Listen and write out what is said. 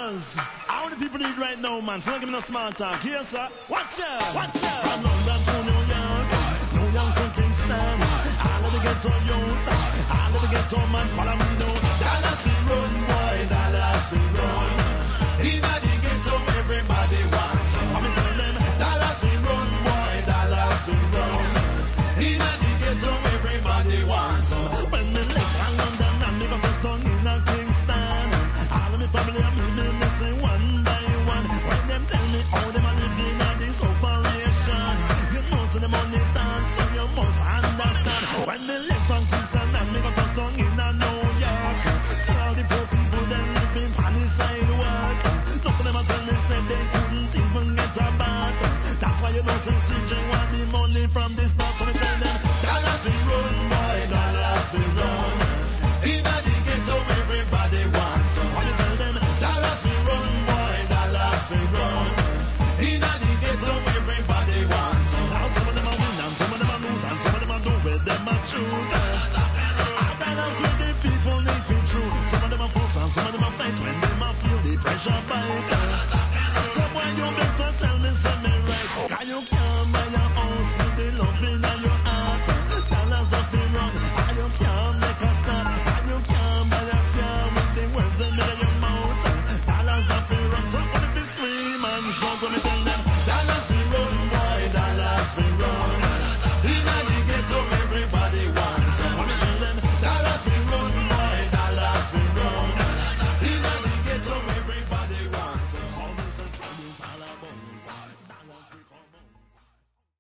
dollars. How many people need right now, man? So don't give me no small talk. Here, sir. Watch out. Watch out. From London to New York. New York to Kingston. All of the ghetto youth. All of the ghetto man. Follow me now. Dallas we run, boy. Dallas we run. In the ghetto, everybody wants. Let me tell them. Dallas we run, boy. Dallas we run. In the ghetto, everybody wants. When me left from London and me go touch down in a Kingston. All of me family and me listen one by one. When them tell me how them a living in this operation, you know so the money talk, so you must understand. When me left from Kingston and me go touch down in a New York, so all the poor people them living on the sidewalk. None of them a tell me said they couldn't even get a bath. That's why you know say CJ want the money from this part. So me tell them Dallas we run, boy, Dallas we run. In the ghetto everybody wants. So me tell them Dallas we run, boy, Dallas we run. In the ghetto everybody wants. Now some of them a win and some of them a lose and some of them a do what them a choose. Dallas where the people need be true. Some of them a fuss and some of them a fight when them a feel the pressure bite. So boy you better tell me say me right. Can you come